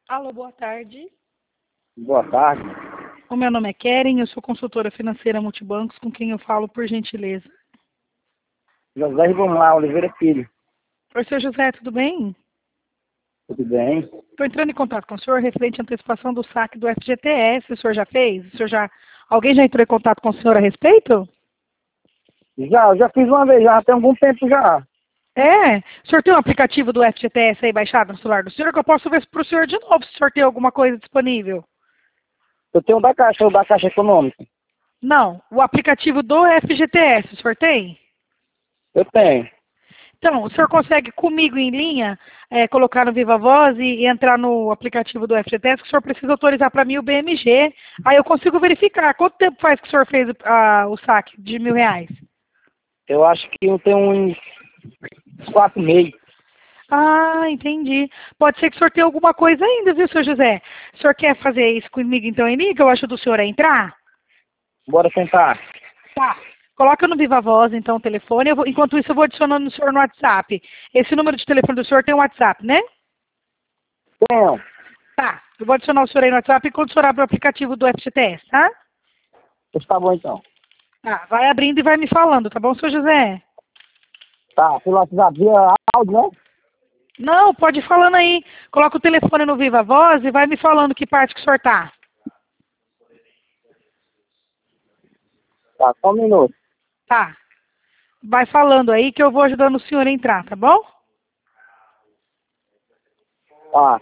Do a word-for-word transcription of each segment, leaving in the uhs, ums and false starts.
Alô, boa tarde. Boa tarde. O meu nome é Keren, eu sou consultora financeira multibancos, com quem eu falo, por gentileza. José Ribamar Oliveira Filho. Oi, seu José, tudo bem? Tudo bem? Estou entrando em contato com o senhor referente à antecipação do saque do F G T S. O senhor já fez? O senhor já... Alguém já entrou em contato com o senhor a respeito? Já, eu já fiz uma vez, já tem algum tempo já. É? O senhor tem um aplicativo do F G T S aí baixado no celular do senhor, que eu posso ver para o senhor de novo, se o senhor tem alguma coisa disponível? Eu tenho o da Caixa, o da Caixa Econômica. Não, o aplicativo do F G T S, o senhor tem? Eu tenho. Então, o senhor consegue comigo em linha, é, colocar no Viva Voz e, e entrar no aplicativo do F G T S, que o senhor precisa autorizar para mim o B M G. Aí eu consigo verificar. Quanto tempo faz que o senhor fez ah, o saque de mil reais? Eu acho que eu tenho uns quatro meses. Ah, entendi. Pode ser que o senhor tenha alguma coisa ainda, viu, seu José? O senhor quer fazer isso comigo então em linha, que eu ajudo o senhor a entrar? Bora tentar. Tá. Coloca no Viva Voz, então, o telefone. Eu vou- enquanto isso, eu vou adicionando o senhor no WhatsApp. Esse número de telefone do senhor tem um WhatsApp, né? Tenho. Tá. Eu vou adicionar o senhor aí no WhatsApp enquanto o senhor abre o aplicativo do F G T S, tá? Pois tá bom então. Tá. Vai abrindo e vai me falando, tá bom, seu José? Tá, pelo WhatsApp, via áudio, né? Não, pode ir falando aí. Coloca o telefone no Viva Voz e vai me falando que parte que o senhor tá. Tá, só um minuto. Tá. Vai falando aí que eu vou ajudando o senhor a entrar, tá bom? Tá.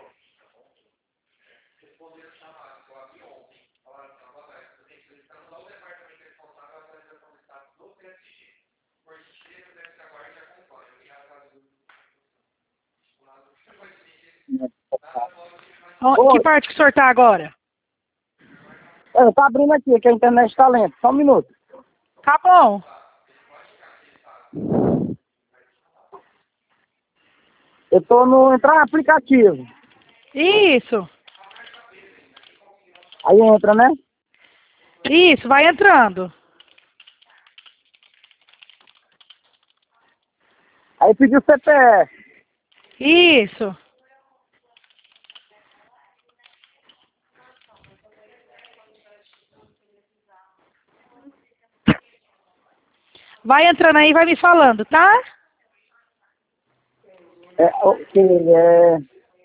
Ó, que Oi, parte que o senhor tá agora? eu tô abrindo aqui, que a internet tá lenta. Só um minuto. Tá bom. Eu tô no entrar no aplicativo. Isso. Aí entra, né? Isso, vai entrando. Aí pediu C P F. Isso. Vai entrando aí e vai me falando, tá? É, ok, é...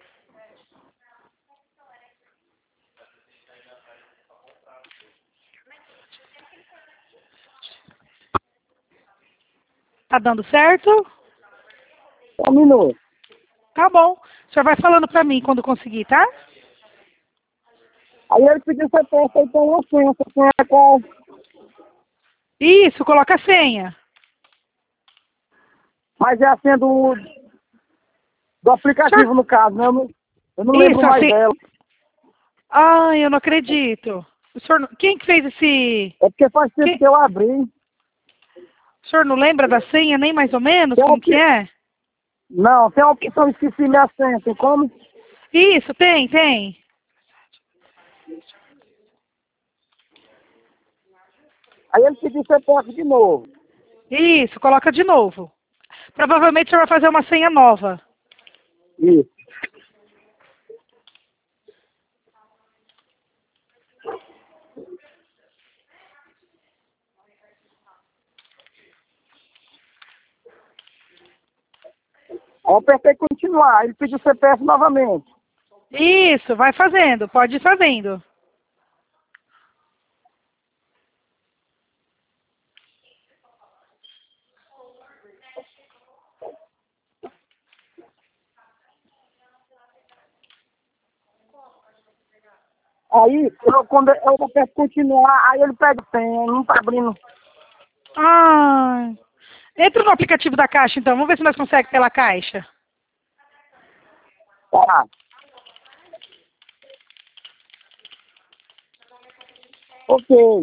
Tá dando certo? Só um minuto. Tá bom. O senhor vai falando pra mim quando conseguir, tá? Aí ele pediu C P F, aí tem uma senha. Essa senha é qual? Isso, coloca a senha. Mas é a senha do, do O senhor... aplicativo, no caso, né? Eu não, eu não lembro Isso, mais assim. dela. Ai, eu não acredito. O senhor... Quem que fez esse... É porque faz tempo Quem... que eu abri. O senhor não lembra da senha, nem mais ou menos? Tem uma Como que opção... é? Não, tem uma opção, esqueci minha senha. Tem como? Isso, tem, tem. Aí ele pediu C P F de novo. Isso, coloca de novo. Provavelmente o senhor vai fazer uma senha nova. Isso. Aí eu apertei continuar. Ele pediu C P F novamente. Isso, vai fazendo, pode ir fazendo. Aí, eu, quando eu aperto continuar, aí ele pede senha. Não tá abrindo. Ah, entra no aplicativo da Caixa, então. Vamos ver se nós conseguimos pela Caixa. Tá. Ok.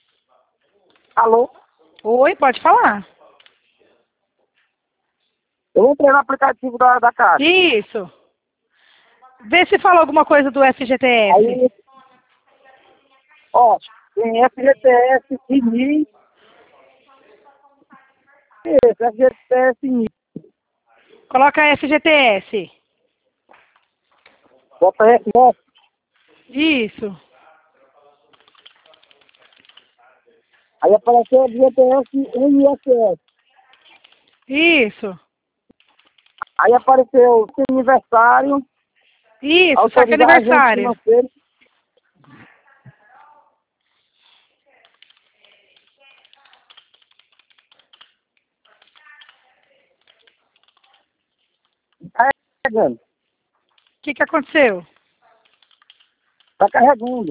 Alô? Oi, pode falar. Eu entrei no aplicativo da, da Caixa. Isso. Vê se falou alguma coisa do F G T S. Aí, ó, tem F G T S, I N I, esse, F G T S, I N I. Coloca F G T S. Bota F, ó. Isso. Aí apareceu F G T S, N S S. Isso. Aí apareceu seu aniversário, Isso, saque autorizar agente aniversário. financeiro. Tá carregando. O que, que aconteceu? Tá carregando.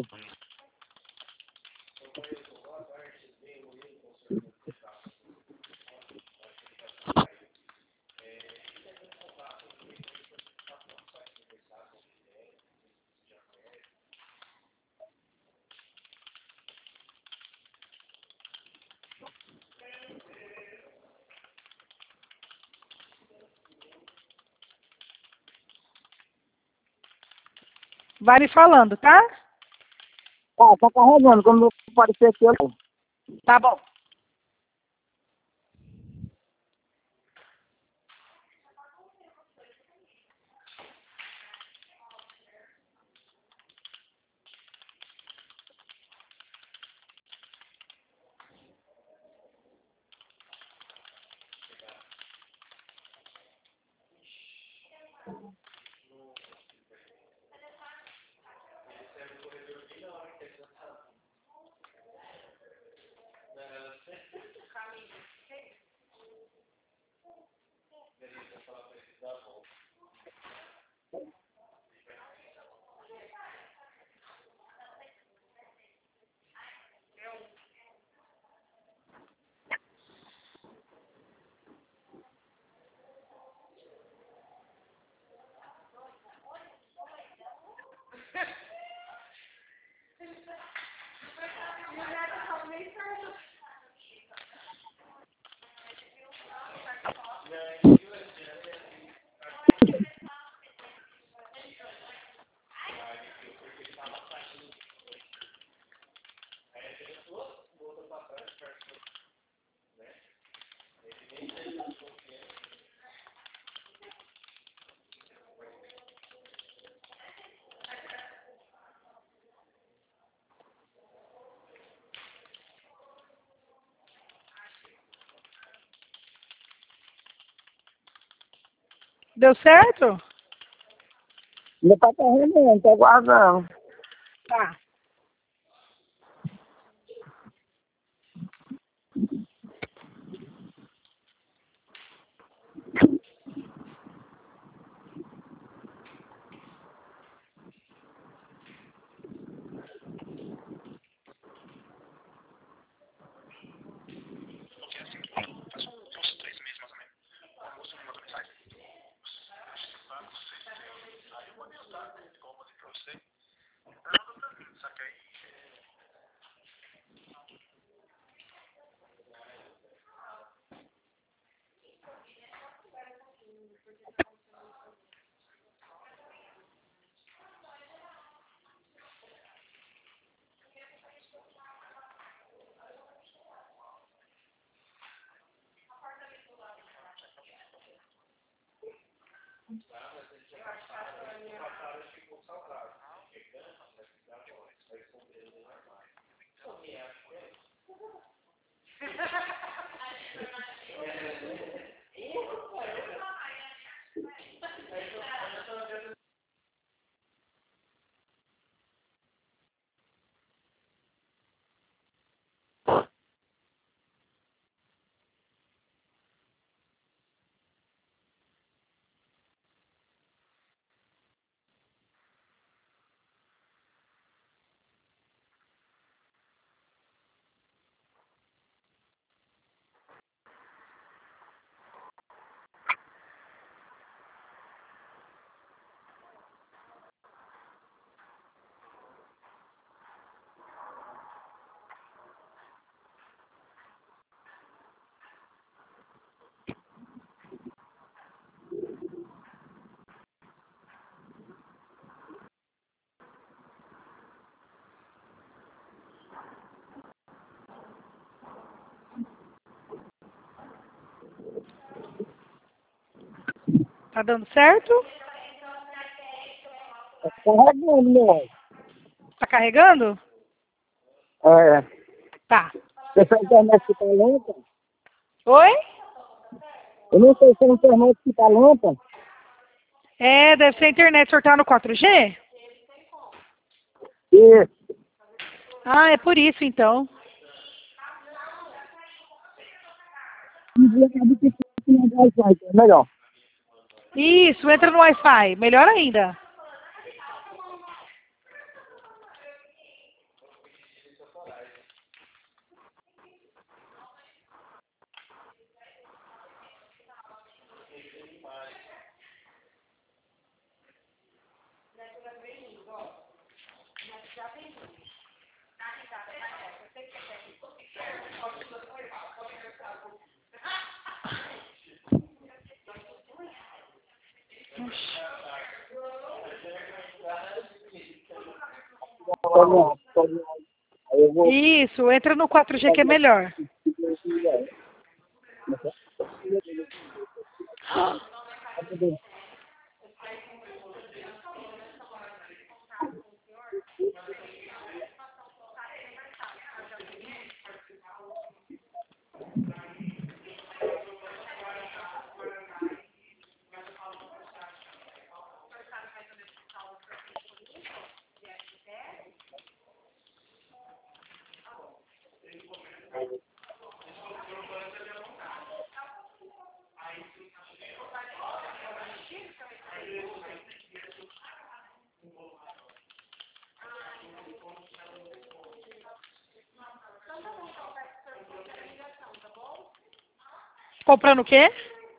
Vai me falando, tá? Tá, tá carregando. Quando aparecer aqui, eu... Tá bom. Deu certo? Ainda tá carregando, tá guardando. Tá. Tá dando certo? Tá carregando, meu. Tá carregando? É. Tá. Essa internet que tá lenta? Oi? Eu não sei se é a internet que tá lenta. É, deve ser a internet. O senhor tá no quatro G? Isso. Ah, é por isso então. É melhor. Isso, entra no Wi-Fi. Melhor ainda. Pode ir, pode ir. Aí eu vou. Isso, entra no quatro G que é melhor. Comprando o quê?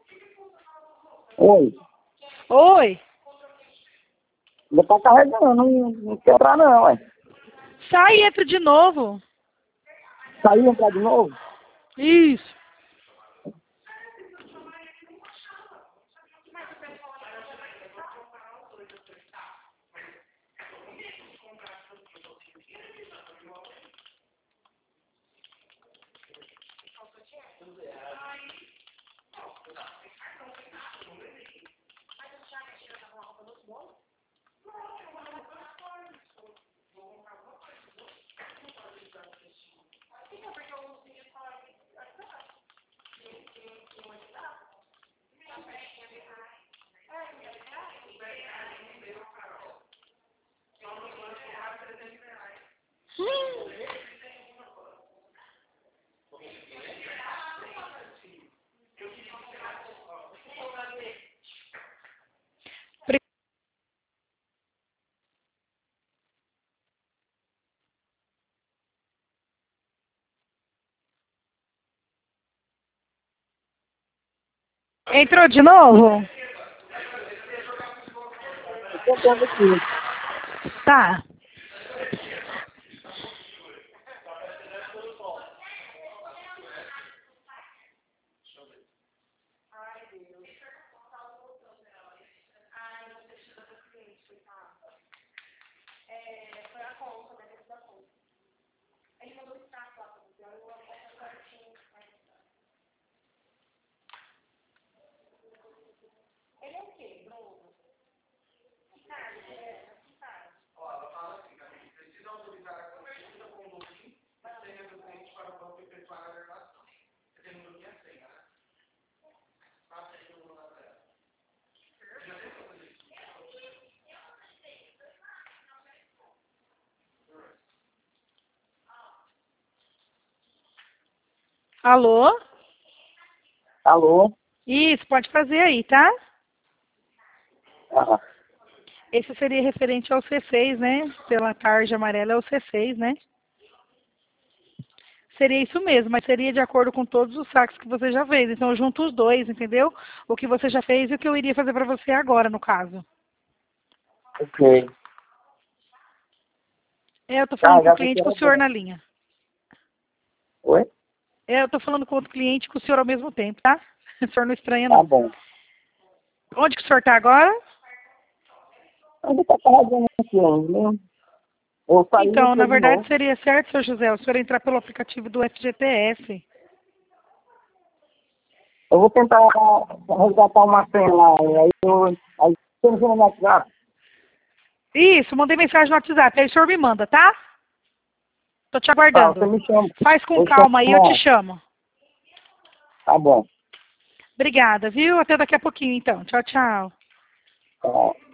Oi. Oi. Ainda tá carregando, não, não quebrar não, ué. Sai e entra de novo. Saiu e entrar de novo? Isso. Entrou de novo? Eu tô tentando aqui. Tá. Alô? Alô? Isso, pode fazer aí, tá? Ah, Esse seria referente ao C seis, né? Pela tarja amarela é o C seis, né? Seria isso mesmo, mas seria de acordo com todos os saques que você já fez. Então, eu junto os dois, entendeu? O que você já fez e o que eu iria fazer para você agora, no caso. ok. É, eu tô falando Ah, com o já vi que cliente com era o senhor bom. na linha. Oi? É, eu tô falando com outro cliente e com o senhor ao mesmo tempo, tá? O senhor não estranha, Tá não. bom. Onde que o senhor tá agora? Ainda tá carregando aqui ainda, né? Eu saí e Então, na entrei de verdade, novo. seria certo, senhor José, o senhor entrar pelo aplicativo do F G T S. Eu vou tentar resgatar uma senha lá. Aí eu. Aí você me chama no WhatsApp. Isso, mandei mensagem no WhatsApp, aí o senhor me manda, tá? Tô te Tá, aguardando. você me chama. Faz com Eu calma aí, eu te chamo. chamo. Tá bom. Obrigada, viu? Até daqui a pouquinho, então. Tchau, tchau. Tá.